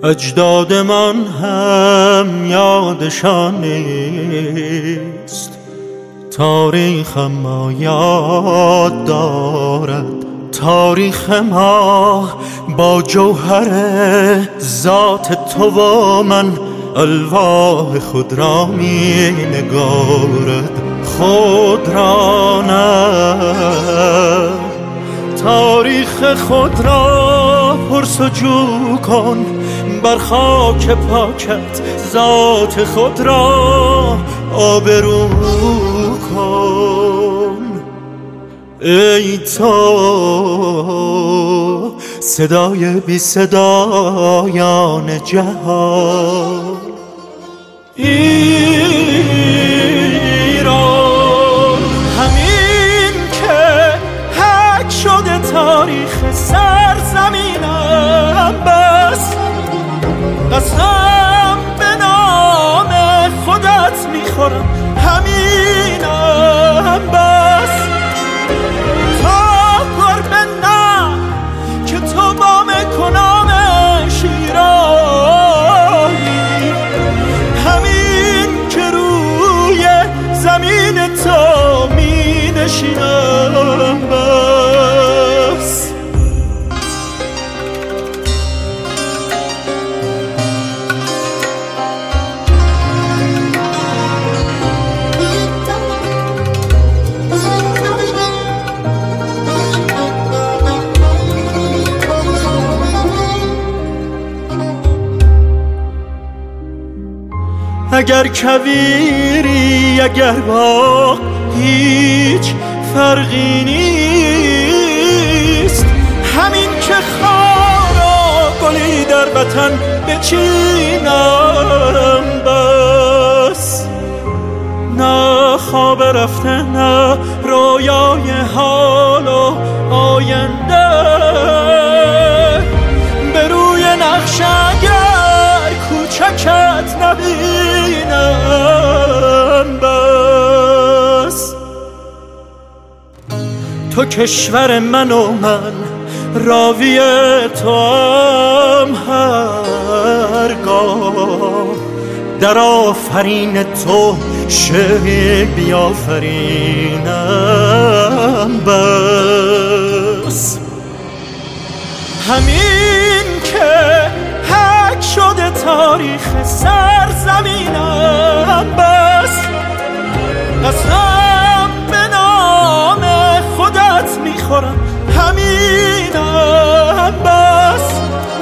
اجدادمان هم یادشان نیست، تاریخ ما یاد دارد. تاریخ ما با جوهر ذات تو و من الواح خود را می نگارد. خود را نه، تاریخ خود را پرسجو کن، بر خاک پاکت ذات خود را آبرو کن. ای تو صدای بی صدایان جهان، ایران همین که حک شده تاریخ سرزمینم، بس قسم به نام خودت میخورم، همینم بس. تا قرب نه که تو با کنام شیرانی، همین که روی زمین تو می نشینم بس. اگر کویری اگر باغ هیچ فرقی نیست، همین که خار و گلی در وطن بچینم بس. نه خواب رفته نه رویای حال و آینده، به روی نقش اگر کوچکت نبینم بس. تو کشور من و من راوی تو هم هرگاه، در آفرین تو شعر بیافرینم بس. همین که حک شده تاریخ سرزمینم، بس قسم به نام خودت میخورم، همینم بس.